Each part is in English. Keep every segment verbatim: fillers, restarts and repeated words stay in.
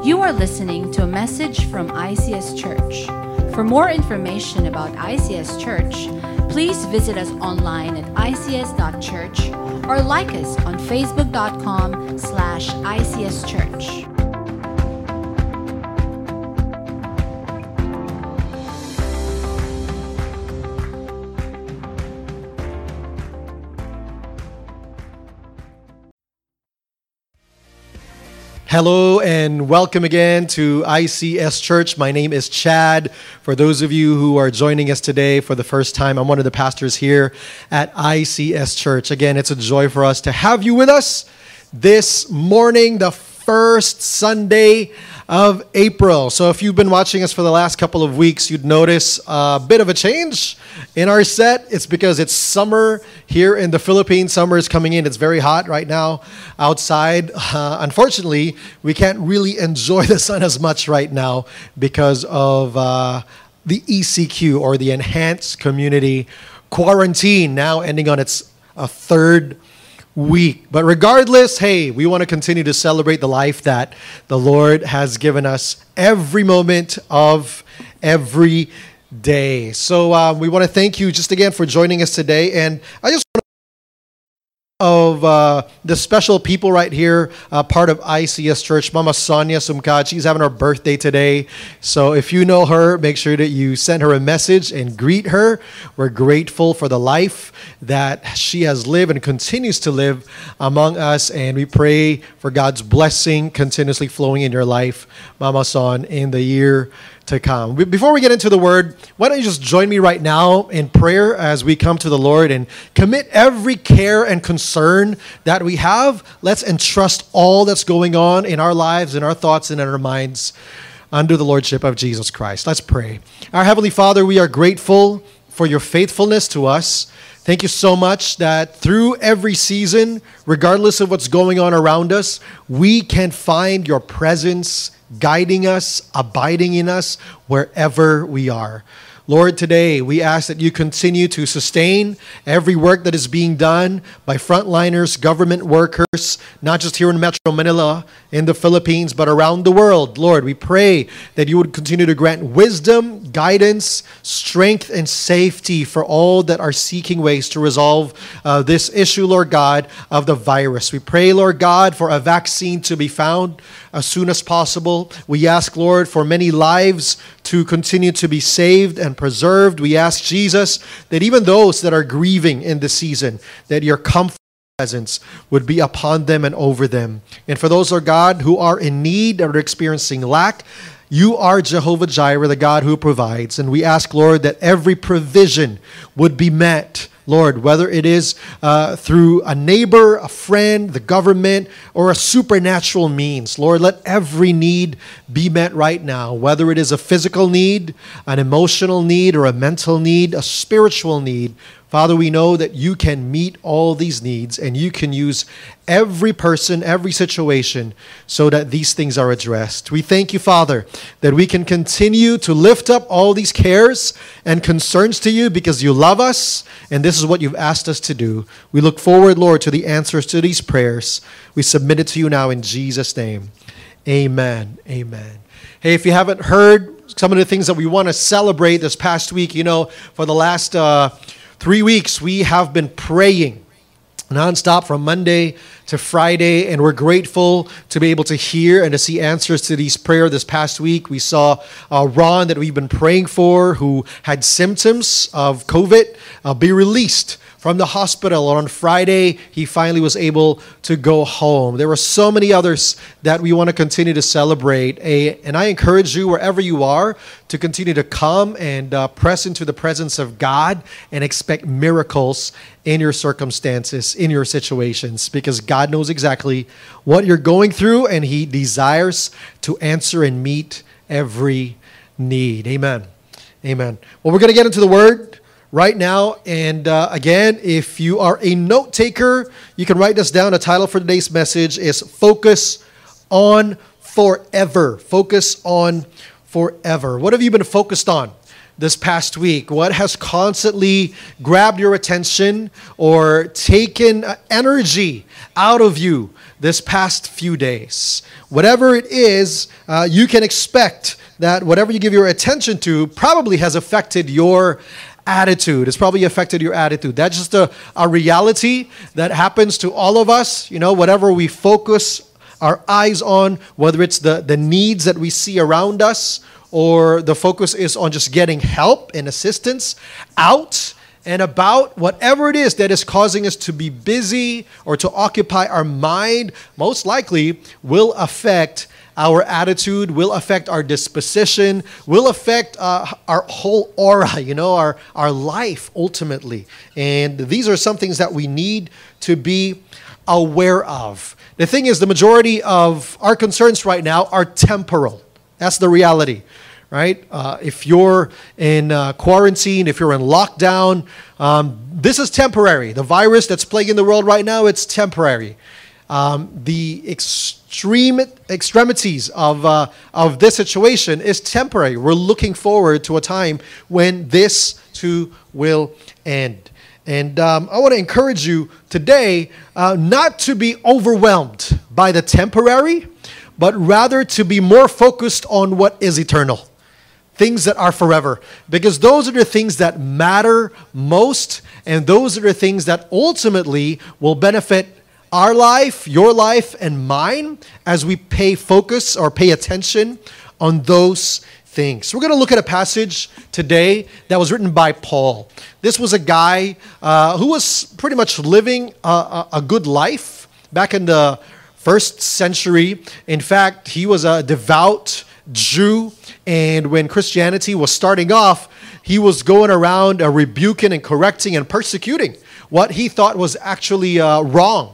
You are listening to a message from I C S Church. For more information about I C S Church, please visit us online at I C S dot church or like us on facebook dot com slash I C S Church. Hello and welcome again to I C S Church. My name is Chad. For those of you who are joining us today for the first time, I'm one of the pastors here at I C S Church. Again, it's a joy for us to have you with us this morning, the first Sunday of April. So if you've been watching us for the last couple of weeks, you'd notice a bit of a change in our set. It's because it's summer here in the Philippines. Summer is coming in. It's very hot right now outside. Uh, unfortunately, we can't really enjoy the sun as much right now because of uh, the E C Q, or the Enhanced Community Quarantine, now ending on its uh, third week. But regardless, hey, we want to continue to celebrate the life that the Lord has given us every moment of every day. So uh, we want to thank you just again for joining us today. And I just want to of uh, the special people right here, uh, part of I C S Church, Mama Sonia Sumkad. She's having her birthday today. So if you know her, make sure that you send her a message and greet her. We're grateful for the life that she has lived and continues to live among us. And we pray for God's blessing continuously flowing in your life, Mama Son, in the year to come. Before we get into the word, why don't you just join me right now in prayer as we come to the Lord and commit every care and concern that we have. Let's entrust all that's going on in our lives, in our thoughts, and in our minds under the Lordship of Jesus Christ. Let's pray. Our Heavenly Father, we are grateful for your faithfulness to us. Thank you so much that through every season, regardless of what's going on around us, we can find your presence guiding us, abiding in us wherever we are. Lord, today we ask that you continue to sustain every work that is being done by frontliners, government workers, not just here in Metro Manila, in the Philippines, but around the world. Lord, we pray that you would continue to grant wisdom, guidance, strength, and safety for all that are seeking ways to resolve uh, this issue, Lord God, of the virus. We pray, Lord God, for a vaccine to be found as soon as possible. We ask, Lord, for many lives to continue to be saved and preserved. We ask, Jesus, that even those that are grieving in this season, that your comfort presence would be upon them and over them. And for those, Lord God, who are in need or experiencing lack, you are Jehovah Jireh, the God who provides. And we ask, Lord, that every provision would be met, Lord, whether it is uh, through a neighbor, a friend, the government, or a supernatural means. Lord, let every need be met right now, whether it is a physical need, an emotional need, or a mental need, a spiritual need. Father, we know that you can meet all these needs and you can use every person, every situation so that these things are addressed. We thank you, Father, that we can continue to lift up all these cares and concerns to you because you love us and this is what you've asked us to do. We look forward, Lord, to the answers to these prayers. We submit it to you now in Jesus' name. Amen. Amen. Hey, if you haven't heard some of the things that we want to celebrate this past week, you know, for the last uh, Three weeks, we have been praying nonstop from Monday to Friday, and we're grateful to be able to hear and to see answers to these prayers. This past week, we saw uh, Ron, that we've been praying for, who had symptoms of COVID, uh, be released from the hospital. On Friday, he finally was able to go home. There were so many others that we want to continue to celebrate. A, and I encourage you, wherever you are, to continue to come and uh, press into the presence of God and expect miracles in your circumstances, in your situations, because God knows exactly what you're going through and He desires to answer and meet every need. Amen. Amen. Well, we're going to get into the Word right now. And uh, again, if you are a note taker, you can write this down. The title for today's message is Focus on Forever. Focus on Forever. What have you been focused on this past week? What has constantly grabbed your attention or taken energy out of you this past few days? Whatever it is, uh, you can expect that whatever you give your attention to probably has affected your attitude. It's probably affected your attitude. That's just a, a reality that happens to all of us. You know, whatever we focus our eyes on, whether it's the, the needs that we see around us, or the focus is on just getting help and assistance out and about, whatever it is that is causing us to be busy or to occupy our mind, most likely will affect our attitude, will affect our disposition, will affect uh, our whole aura, you know, our, our life ultimately. And these are some things that we need to be aware of. The thing is, the majority of our concerns right now are temporal. That's the reality, right? Uh, if you're in uh, quarantine, if you're in lockdown, um, this is temporary. The virus that's plaguing the world right now, it's temporary. Um, the extreme extremities of uh, of this situation is temporary. We're looking forward to a time when this too will end. And um, I want to encourage you today uh, not to be overwhelmed by the temporary, but rather to be more focused on what is eternal, things that are forever. Because those are the things that matter most, and those are the things that ultimately will benefit our life, your life, and mine as we pay focus or pay attention on those things. We're going to look at a passage today that was written by Paul. This was a guy uh, who was pretty much living a, a, a good life back in the first century. In fact, he was a devout Jew, and when Christianity was starting off, he was going around uh, rebuking and correcting and persecuting what he thought was actually uh, wrong.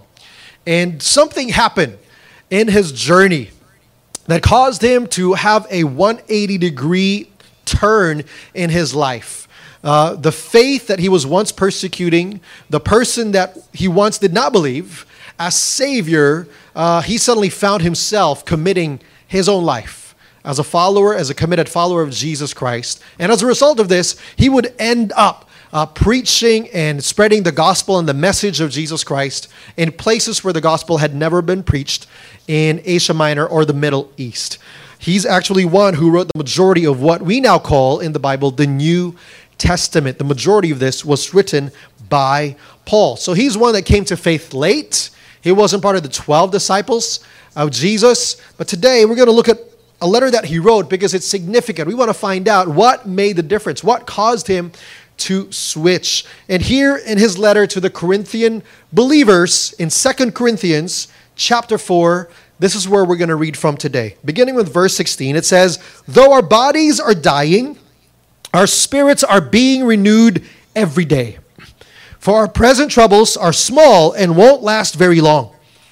And something happened in his journey that caused him to have a one hundred eighty degree turn in his life. Uh, the faith that he was once persecuting, the person that he once did not believe as Savior, uh, he suddenly found himself committing his own life as a follower, as a committed follower of Jesus Christ. And as a result of this, he would end up Uh, preaching and spreading the gospel and the message of Jesus Christ in places where the gospel had never been preached in Asia Minor or the Middle East. He's actually one who wrote the majority of what we now call in the Bible the New Testament. The majority of this was written by Paul. So he's one that came to faith late. He wasn't part of the twelve disciples of Jesus. But today we're going to look at a letter that he wrote because it's significant. We want to find out what made the difference, what caused him to switch. And here in his letter to the Corinthian believers in Second Corinthians chapter four, this is where we're going to read from today. Beginning with verse sixteen, it says, "Though our bodies are dying, our spirits are being renewed every day. For our present troubles are small and won't last very long.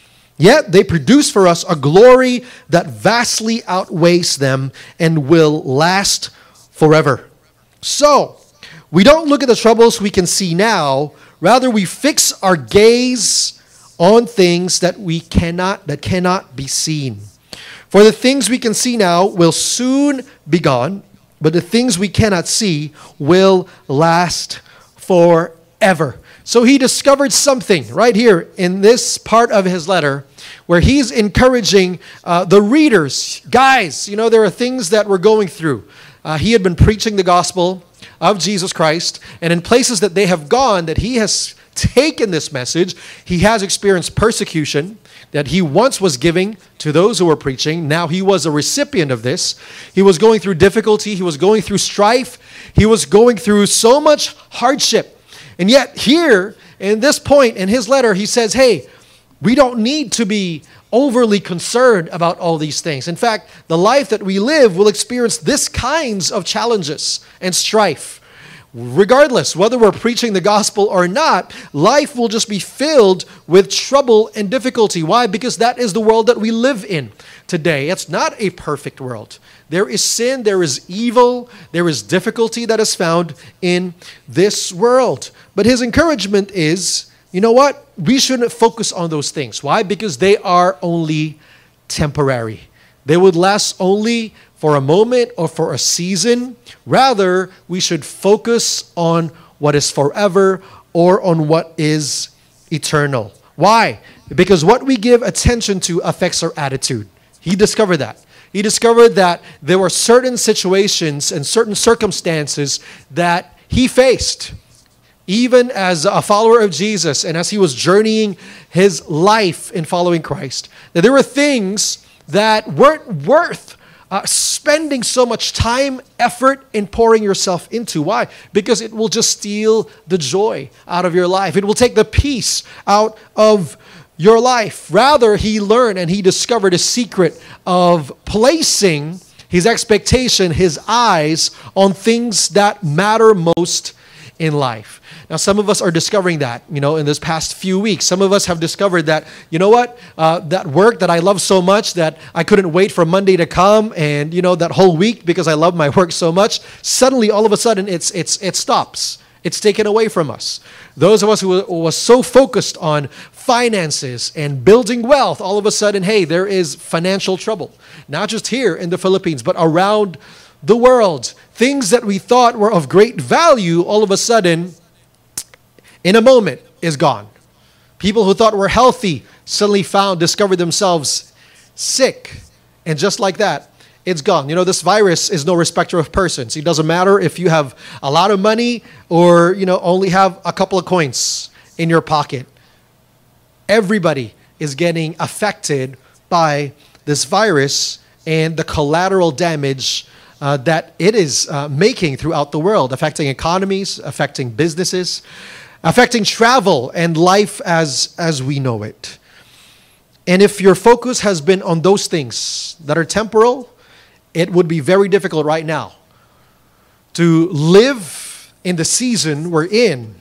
Yet they produce for us a glory that vastly outweighs them and will last forever. So, we don't look at the troubles we can see now. Rather, we fix our gaze on things that we cannot, that cannot be seen. For the things we can see now will soon be gone, but the things we cannot see will last forever." So he discovered something right here in this part of his letter where he's encouraging uh, the readers. Guys, you know, there are things that we're going through. Uh, he had been preaching the gospel of Jesus Christ, and in places that they have gone, that he has taken this message, he has experienced persecution that he once was giving to those who were preaching. Now he was a recipient of this. He was going through difficulty. He was going through strife. He was going through so much hardship. And yet here, in this point in his letter, he says, hey, we don't need to be overly concerned about all these things. In fact, the life that we live will experience this kinds of challenges and strife. Regardless, whether we're preaching the gospel or not, life will just be filled with trouble and difficulty. Why? Because that is the world that we live in today. It's not a perfect world. There is sin, there is evil, there is difficulty that is found in this world. But his encouragement is, you know what? We shouldn't focus on those things. Why? Because they are only temporary. They would last only for a moment or for a season. Rather, we should focus on what is forever or on what is eternal. Why? Because what we give attention to affects our attitude. He discovered that. He discovered that there were certain situations and certain circumstances that he faced, even as a follower of Jesus and as he was journeying his life in following Christ, that there were things that weren't worth uh, spending so much time, effort, and pouring yourself into. Why? Because it will just steal the joy out of your life. It will take the peace out of your life. Rather, he learned and he discovered a secret of placing his expectation, his eyes on things that matter most in life. Now, some of us are discovering that, you know, in this past few weeks. Some of us have discovered that, you know what, uh, that work that I love so much that I couldn't wait for Monday to come, and, you know, that whole week because I love my work so much, suddenly, all of a sudden, it's it's it stops. It's taken away from us. Those of us who were so focused on finances and building wealth, all of a sudden, hey, there is financial trouble. Not just here in the Philippines, but around the world. Things that we thought were of great value, all of a sudden, in a moment, is gone. People who thought were healthy suddenly found, discovered themselves sick. And just like that, it's gone. You know, this virus is no respecter of persons. It doesn't matter if you have a lot of money or, you know, only have a couple of coins in your pocket. Everybody is getting affected by this virus and the collateral damage uh, that it is uh, making throughout the world, affecting economies, affecting businesses, affecting travel and life as, as we know it. And if your focus has been on those things that are temporal, it would be very difficult right now to live in the season we're in,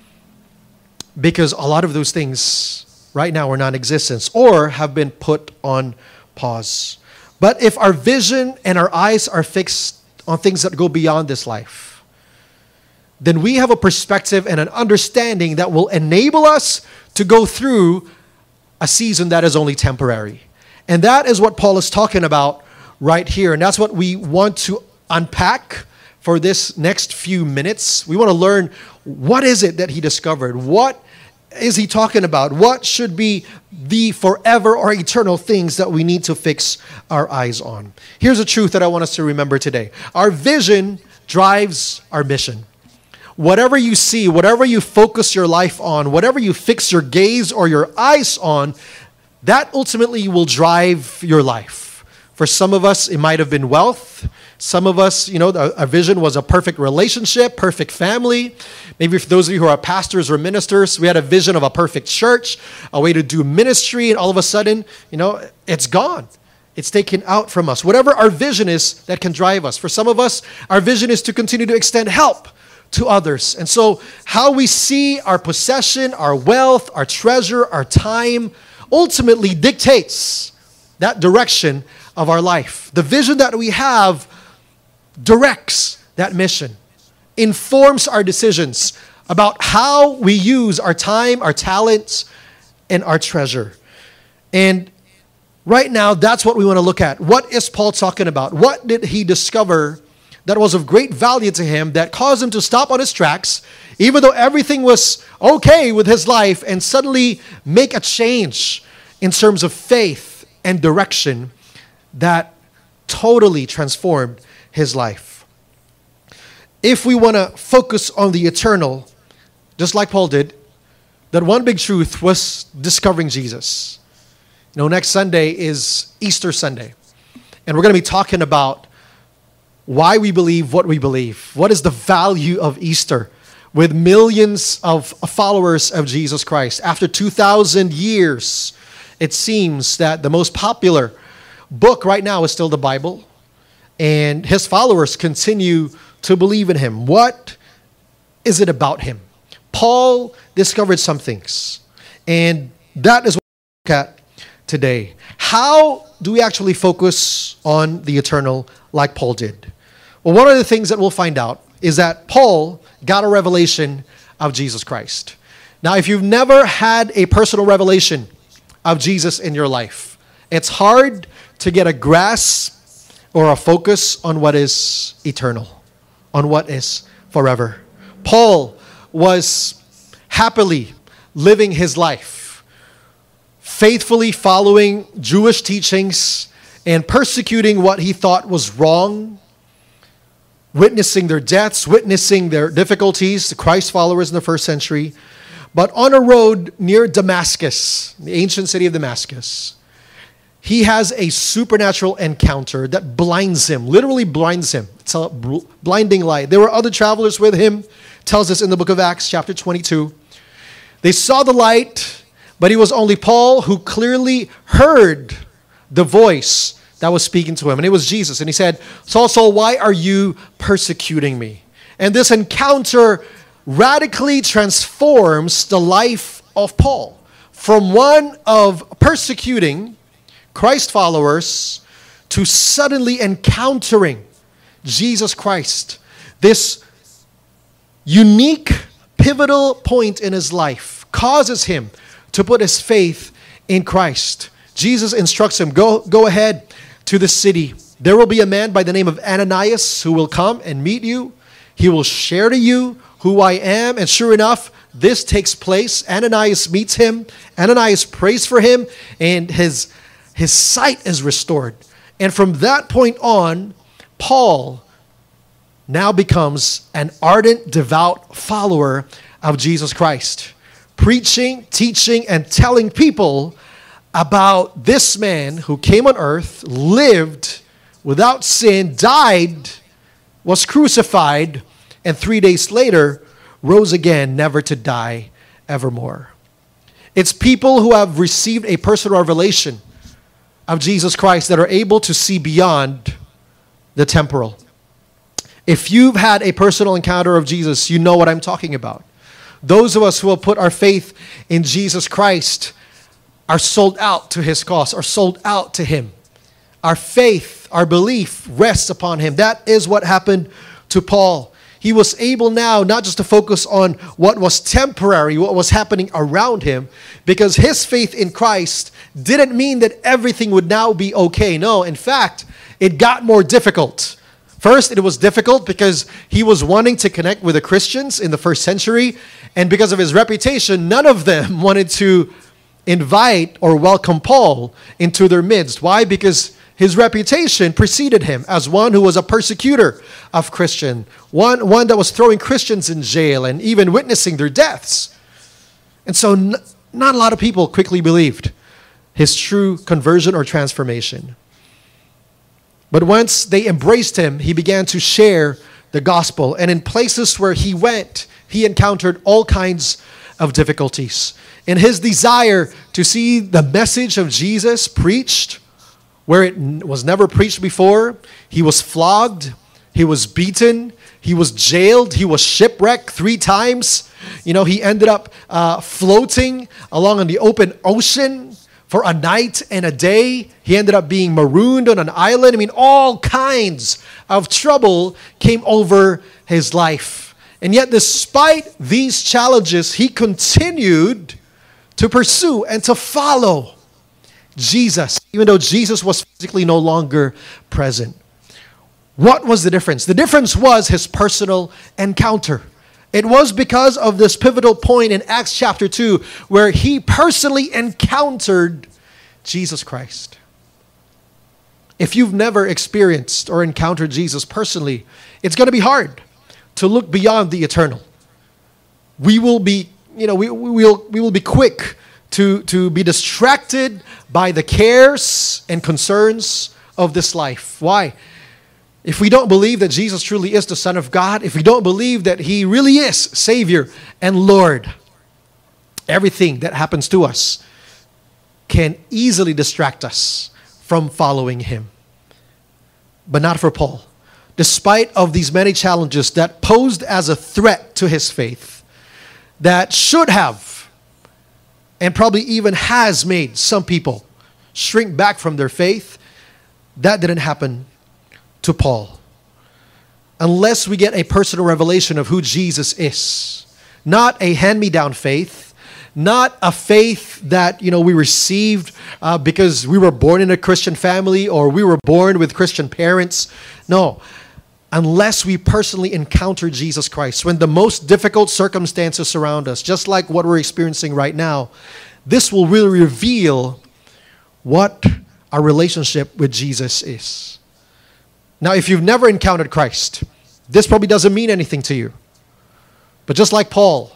because a lot of those things right now are non-existent or have been put on pause. But if our vision and our eyes are fixed on things that go beyond this life, then we have a perspective and an understanding that will enable us to go through a season that is only temporary. And that is what Paul is talking about right here. And that's what we want to unpack for this next few minutes. We want to learn, what is it that he discovered? What is he talking about? What should be the forever or eternal things that we need to fix our eyes on? Here's a truth that I want us to remember today. Our vision drives our mission. Whatever you see, whatever you focus your life on, whatever you fix your gaze or your eyes on, that ultimately will drive your life. For some of us, it might have been wealth. Some of us, you know, our vision was a perfect relationship, perfect family. Maybe for those of you who are pastors or ministers, we had a vision of a perfect church, a way to do ministry, and all of a sudden, you know, it's gone. It's taken out from us. Whatever our vision is, that can drive us. For some of us, our vision is to continue to extend help to others. And so how we see our possession, our wealth, our treasure, our time, ultimately dictates that direction of our life. The vision that we have directs that mission, informs our decisions about how we use our time, our talents, and our treasure. And right now, that's what we want to look at. What is Paul talking about? What did he discover that was of great value to him that caused him to stop on his tracks, even though everything was okay with his life, and suddenly make a change in terms of faith and direction that totally transformed his life? If we want to focus on the eternal, just like Paul did, that one big truth was discovering Jesus. You know, next Sunday is Easter Sunday, and we're going to be talking about why we believe what we believe. What is the value of Easter with millions of followers of Jesus Christ? After two thousand years, it seems that the most popular book right now is still the Bible, and his followers continue to believe in him. What is it about him? Paul discovered some things, and that is what we look at today. How do we actually focus on the eternal like Paul did? Well, one of the things that we'll find out is that Paul got a revelation of Jesus Christ. Now, if you've never had a personal revelation of Jesus in your life, it's hard to get a grasp or a focus on what is eternal, on what is forever. Paul was happily living his life, faithfully following Jewish teachings and persecuting what he thought was wrong, witnessing their deaths, witnessing their difficulties, the Christ followers in the first century. But on a road near Damascus, the ancient city of Damascus, he has a supernatural encounter that blinds him, literally blinds him. It's a blinding light. There were other travelers with him, tells us in the book of Acts, chapter twenty-two. They saw the light, but it was only Paul who clearly heard the voice that was speaking to him. And it was Jesus. And he said, Saul, Saul, why are you persecuting me? And this encounter radically transforms the life of Paul from one of persecuting Christ followers to suddenly encountering Jesus Christ. This unique, pivotal point in his life causes him to put his faith in Christ. Jesus instructs him, go, go ahead to the city. There will be a man by the name of Ananias who will come and meet you. He will share to you who I am. And sure enough, this takes place. Ananias meets him. Ananias prays for him, and his, his sight is restored. And from that point on, Paul now becomes an ardent, devout follower of Jesus Christ, preaching, teaching, and telling people about this man who came on earth, lived without sin, died, was crucified, and three days later rose again, never to die evermore. It's people who have received a personal revelation of Jesus Christ that are able to see beyond the temporal. If you've had a personal encounter of Jesus, you know what I'm talking about. Those of us who have put our faith in Jesus Christ are sold out to his cause, are sold out to him. Our faith, our belief rests upon him. That is what happened to Paul. He was able now not just to focus on what was temporary, what was happening around him, because his faith in Christ didn't mean that everything would now be okay. No, in fact, it got more difficult. First, it was difficult because he was wanting to connect with the Christians in the first century, and because of his reputation, none of them wanted to invite or welcome Paul into their midst. Why? Because his reputation preceded him as one who was a persecutor of Christians, one, one that was throwing Christians in jail and even witnessing their deaths. And so n- not a lot of people quickly believed his true conversion or transformation. But once they embraced him, he began to share the gospel. And in places where he went, he encountered all kinds of difficulties. In his desire to see the message of Jesus preached where it was never preached before, he was flogged, he was beaten, he was jailed, he was shipwrecked three times. You know, he ended up uh, floating along on the open ocean for a night and a day. He ended up being marooned on an island. I mean, all kinds of trouble came over his life. And yet, despite these challenges, he continued to pursue and to follow Jesus, even though Jesus was physically no longer present. What was the difference? The difference was his personal encounter. It was because of this pivotal point in Acts chapter two where he personally encountered Jesus Christ. If you've never experienced or encountered Jesus personally, it's going to be hard to look beyond the eternal. We will be, you know, we, we will we will be quick to, to be distracted by the cares and concerns of this life. Why? If we don't believe that Jesus truly is the Son of God, if we don't believe that he really is Savior and Lord, everything that happens to us can easily distract us from following him. But not for Paul. Despite of these many challenges that posed as a threat to his faith, that should have and probably even has made some people shrink back from their faith, that didn't happen to Paul. Unless we get a personal revelation of who Jesus is. Not a hand-me-down faith, not a faith that, you know, we received uh, because we were born in a Christian family or we were born with Christian parents. No, unless we personally encounter Jesus Christ, when the most difficult circumstances surround us, just like what we're experiencing right now, this will really reveal what our relationship with Jesus is. Now, if you've never encountered Christ, this probably doesn't mean anything to you. But just like Paul,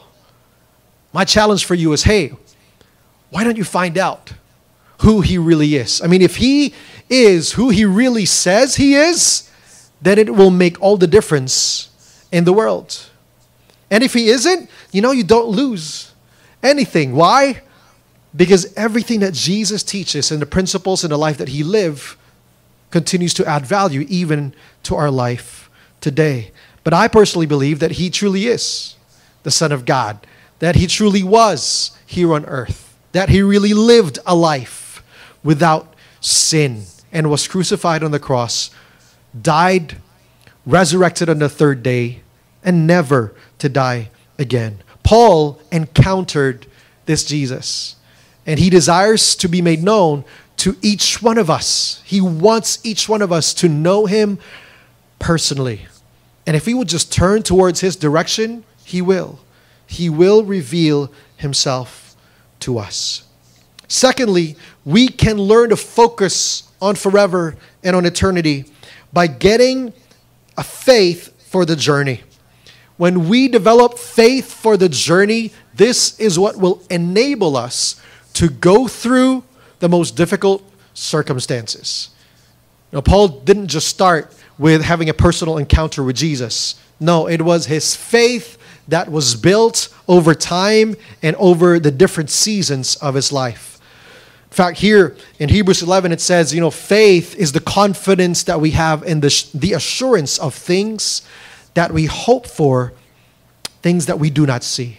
my challenge for you is, hey, why don't you find out who he really is? I mean, if he is who he really says he is, then it will make all the difference in the world. And if he isn't, you know, you don't lose anything. Why? Because everything that Jesus teaches and the principles in the life that he lived continues to add value even to our life today. But I personally believe that he truly is the Son of God, that he truly was here on earth, that he really lived a life without sin and was crucified on the cross, died, resurrected on the third day, and never to die again. Paul encountered this Jesus, and he desires to be made known to each one of us. He wants each one of us to know him personally. And if we would just turn towards his direction, he will. He will reveal himself to us. Secondly, we can learn to focus on forever and on eternity by getting a faith for the journey. When we develop faith for the journey, this is what will enable us to go through the most difficult circumstances. Now, Paul didn't just start with having a personal encounter with Jesus. No, it was his faith that was built over time and over the different seasons of his life. In fact, here in Hebrews eleven, it says, you know, faith is the confidence that we have in the, the assurance of things that we hope for, things that we do not see.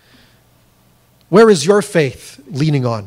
Where is your faith leaning on?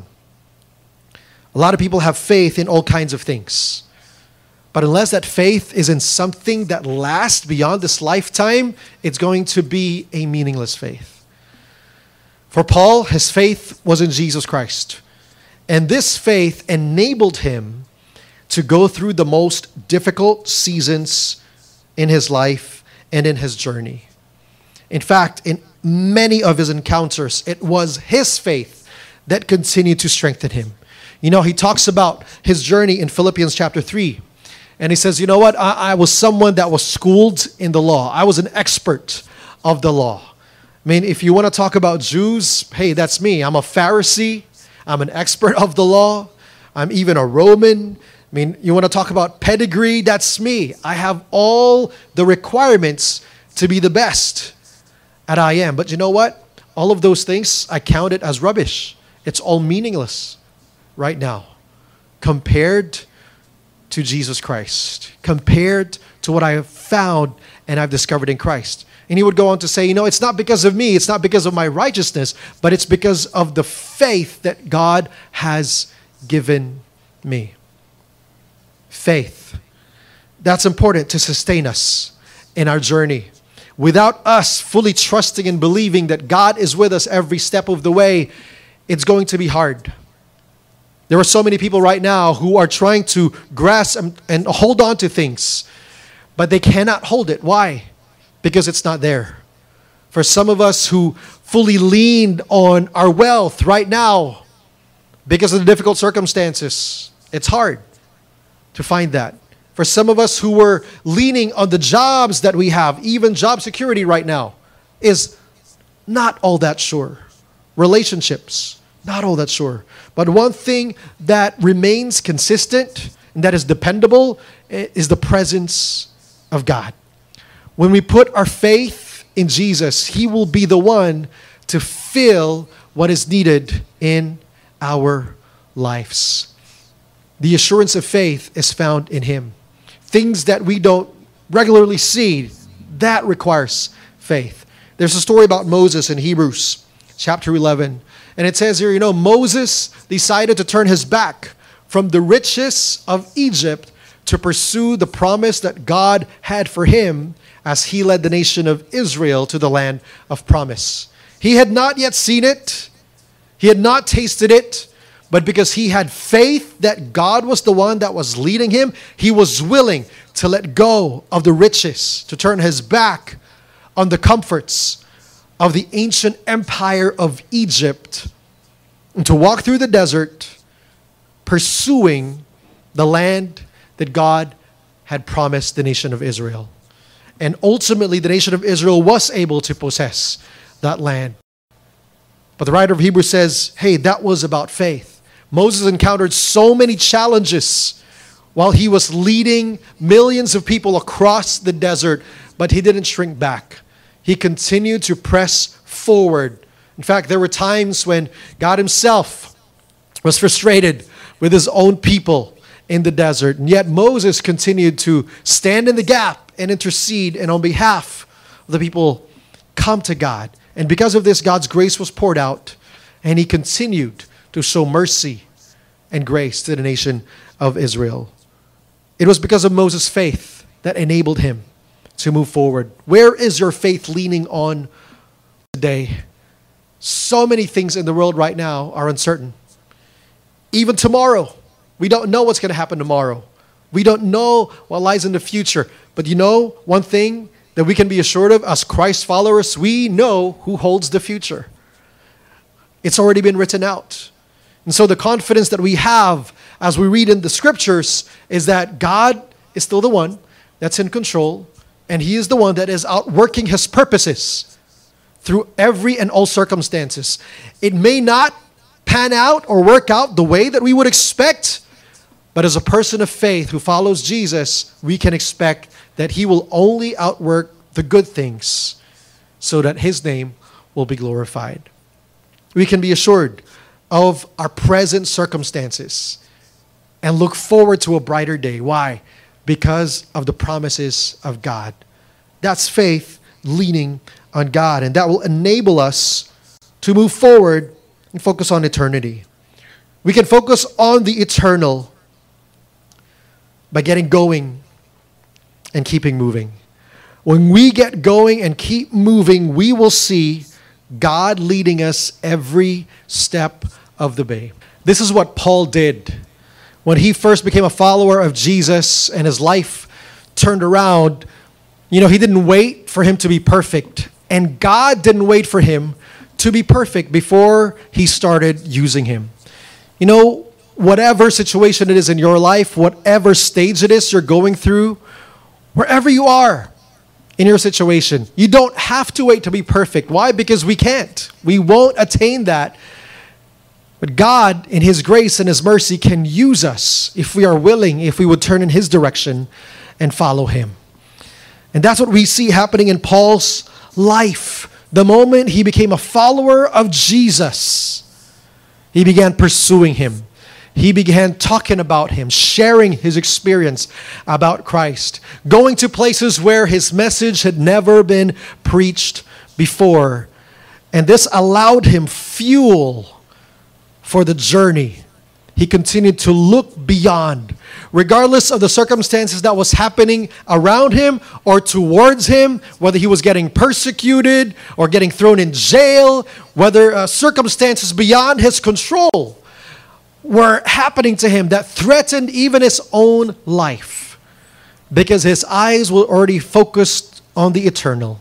A lot of people have faith in all kinds of things. But unless that faith is in something that lasts beyond this lifetime, it's going to be a meaningless faith. For Paul, his faith was in Jesus Christ. And this faith enabled him to go through the most difficult seasons in his life and in his journey. In fact, in many of his encounters, it was his faith that continued to strengthen him. You know, he talks about his journey in Philippians chapter three. And he says, you know what? I, I was someone that was schooled in the law. I was an expert of the law. I mean, if you want to talk about Jews, hey, that's me. I'm a Pharisee. I'm an expert of the law. I'm even a Roman. I mean, you want to talk about pedigree? That's me. I have all the requirements to be the best at I am. But you know what? All of those things, I count it as rubbish. It's all meaningless right now compared to Jesus Christ, compared to what I have found and I've discovered in Christ. And he would go on to say, you know, it's not because of me, it's not because of my righteousness, but it's because of the faith that God has given me. Faith. That's important to sustain us in our journey. Without us fully trusting and believing that God is with us every step of the way, it's going to be hard. There are so many people right now who are trying to grasp and, and hold on to things, but they cannot hold it. Why? Because it's not there. For some of us who fully leaned on our wealth right now, because of the difficult circumstances, it's hard to find that. For some of us who were leaning on the jobs that we have, even job security right now, is not all that sure. Relationships, not all that sure. But one thing that remains consistent and that is dependable is the presence of God. When we put our faith in Jesus, he will be the one to fill what is needed in our lives. The assurance of faith is found in him. Things that we don't regularly see, that requires faith. There's a story about Moses in Hebrews chapter eleven. And it says here, you know, Moses decided to turn his back from the riches of Egypt to pursue the promise that God had for him as he led the nation of Israel to the land of promise. He had not yet seen it, He had not tasted it, but because he had faith that God was the one that was leading him, he was willing to let go of the riches, to turn his back on the comforts of the ancient empire of Egypt, and to walk through the desert, pursuing the land that God had promised the nation of Israel. And ultimately, the nation of Israel was able to possess that land. But the writer of Hebrews says, hey, that was about faith. Moses encountered so many challenges while he was leading millions of people across the desert, but he didn't shrink back. He continued to press forward. In fact, there were times when God himself was frustrated with his own people in the desert, and yet Moses continued to stand in the gap and intercede, and on behalf of the people come to God. And because of this, God's grace was poured out, and he continued to show mercy and grace to the nation of Israel. It was because of Moses' faith that enabled him to move forward. Where is your faith leaning on today? So many things in the world right now are uncertain. Even tomorrow, we don't know what's going to happen tomorrow. We don't know what lies in the future. But you know, one thing that we can be assured of as Christ followers, we know who holds the future. It's already been written out. And so the confidence that we have as we read in the scriptures is that God is still the one that's in control, and he is the one that is outworking his purposes through every and all circumstances. It may not pan out or work out the way that we would expect, but as a person of faith who follows Jesus, we can expect that he will only outwork the good things so that his name will be glorified. We can be assured of our present circumstances and look forward to a brighter day. Why? Because of the promises of God. That's faith leaning on God, and that will enable us to move forward and focus on eternity. We can focus on the eternal by getting going and keeping moving. When we get going and keep moving, we will see God leading us every step of the way. This is what Paul did when he first became a follower of Jesus and his life turned around. You know, he didn't wait for him to be perfect, and God didn't wait for him to be perfect before he started using him. You know, whatever situation it is in your life, whatever stage it is you're going through, wherever you are in your situation, you don't have to wait to be perfect. Why? Because we can't. We won't attain that. But God, in his grace and his mercy, can use us if we are willing, if we would turn in his direction and follow him. And that's what we see happening in Paul's life. The moment he became a follower of Jesus, he began pursuing him. He began talking about him, sharing his experience about Christ, going to places where his message had never been preached before. And this allowed him fuel for the journey. He continued to look beyond, regardless of the circumstances that was happening around him or towards him, whether he was getting persecuted or getting thrown in jail, whether uh, circumstances beyond his control were happening to him that threatened even his own life, because his eyes were already focused on the eternal.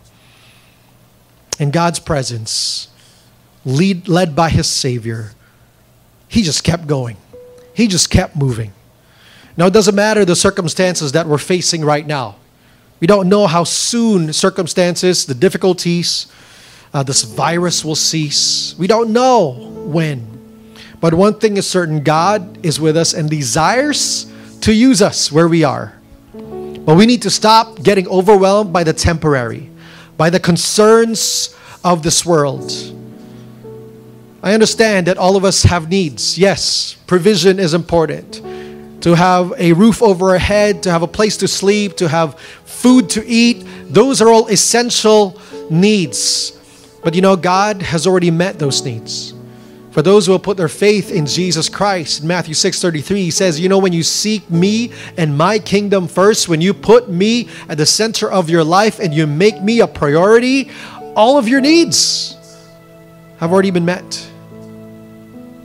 In God's presence, lead, led by his Savior, he just kept going. He just kept moving. Now, it doesn't matter the circumstances that we're facing right now. We don't know how soon circumstances, the difficulties, uh, this virus will cease. We don't know when. But one thing is certain, God is with us and desires to use us where we are. But we need to stop getting overwhelmed by the temporary, by the concerns of this world. I understand that all of us have needs. Yes, provision is important. To have a roof over our head, to have a place to sleep, to have food to eat, those are all essential needs. But you know, God has already met those needs. For those who will put their faith in Jesus Christ, in Matthew six thirty-three, he says, you know, when you seek me and my kingdom first, when you put me at the center of your life and you make me a priority, all of your needs have already been met.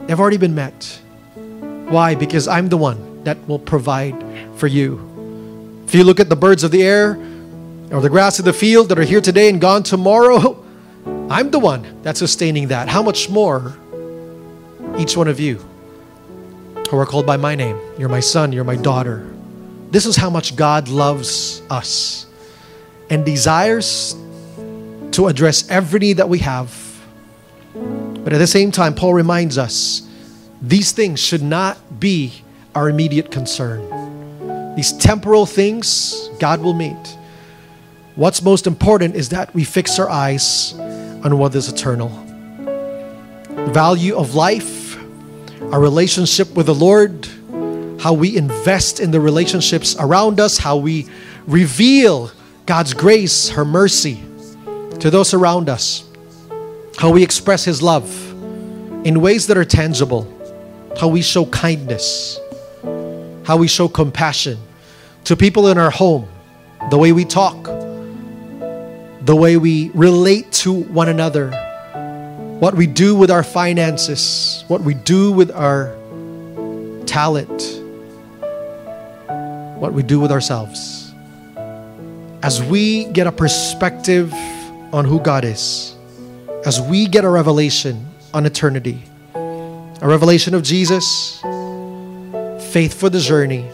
They've already been met. Why? Because I'm the one that will provide for you. If you look at the birds of the air or the grass of the field that are here today and gone tomorrow, I'm the one that's sustaining that. How much more each one of you who are called by my name? You're my son, you're my daughter. This is how much God loves us and desires to address every need that we have. But at the same time, Paul reminds us, these things should not be our immediate concern. These temporal things, God will meet. What's most important is that we fix our eyes on what is eternal. The value of life, our relationship with the Lord, how we invest in the relationships around us, how we reveal God's grace, her mercy to those around us, how we express His love in ways that are tangible, how we show kindness, how we show compassion to people in our home, the way we talk, the way we relate to one another, what we do with our finances, what we do with our talent, what we do with ourselves. As we get a perspective on who God is, as we get a revelation on eternity, a revelation of Jesus, faith for the journey,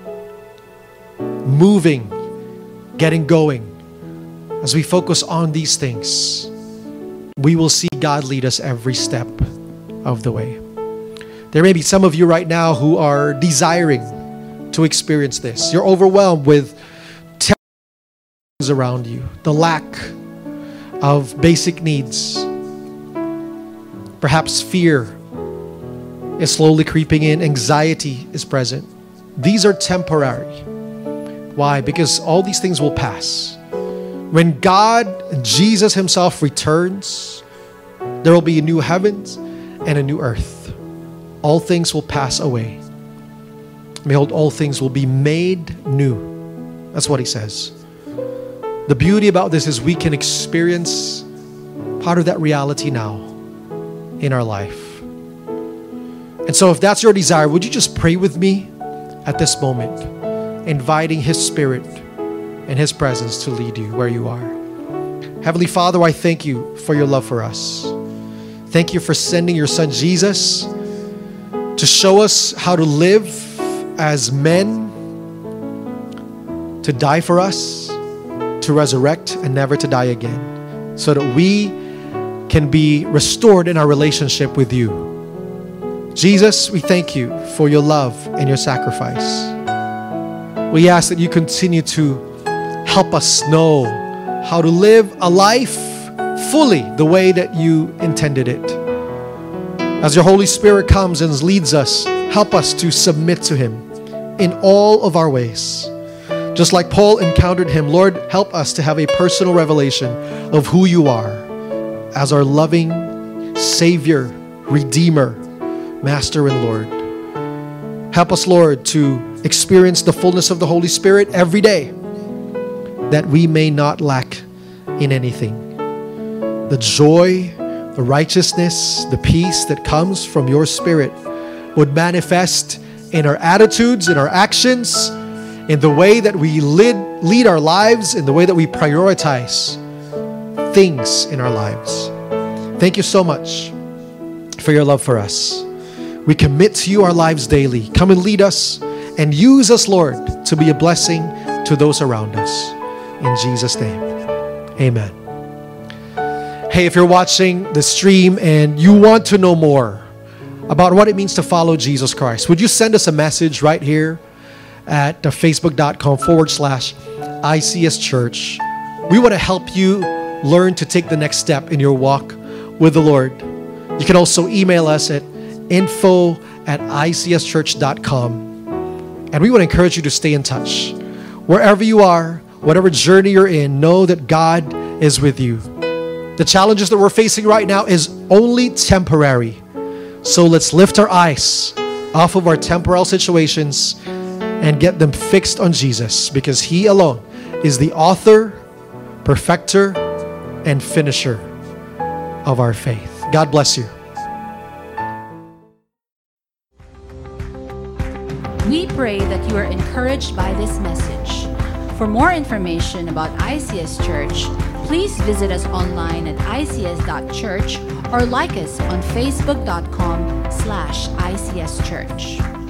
moving, getting going, as we focus on these things, we will see God lead us every step of the way. There may be some of you right now who are desiring to experience this. You're overwhelmed with things around you, the lack of basic needs. Perhaps fear is slowly creeping in. Anxiety is present. These are temporary. Why? Because all these things will pass. When God, Jesus Himself returns, there will be a new heavens and a new earth. All things will pass away. Behold, all things will be made new. That's what He says. The beauty about this is we can experience part of that reality now in our life. And so if that's your desire, would you just pray with me at this moment, inviting His Spirit and His presence to lead you where you are. Heavenly Father, I thank You for Your love for us. Thank You for sending Your Son Jesus to show us how to live as men, to die for us, to resurrect and never to die again, so that we can be restored in our relationship with You. Jesus, we thank You for Your love and Your sacrifice. We ask that You continue to help us know how to live a life fully the way that You intended it. As Your Holy Spirit comes and leads us, help us to submit to Him in all of our ways. Just like Paul encountered Him, Lord, help us to have a personal revelation of who You are as our loving Savior, Redeemer, Master and Lord. Help us, Lord, to experience the fullness of the Holy Spirit every day, that we may not lack in anything. The joy, the righteousness, the peace that comes from Your Spirit would manifest in our attitudes, in our actions, in the way that we lead, lead our lives, in the way that we prioritize things in our lives. Thank You so much for Your love for us. We commit to You our lives daily. Come and lead us and use us, Lord, to be a blessing to those around us. In Jesus' name, amen. Hey, if you're watching the stream and you want to know more about what it means to follow Jesus Christ, would you send us a message right here at facebook.com forward slash ICS Church. We want to help you learn to take the next step in your walk with the Lord. You can also email us at info at I C S church dot com. And we want to encourage you to stay in touch. Wherever you are, whatever journey you're in, know that God is with you. The challenges that we're facing right now is only temporary. So let's lift our eyes off of our temporal situations and get them fixed on Jesus, because He alone is the author, perfecter, and finisher of our faith. God bless you. We pray that you are encouraged by this message. For more information about I C S Church, please visit us online at I C S dot church or like us on facebook dot com slash I C S Church.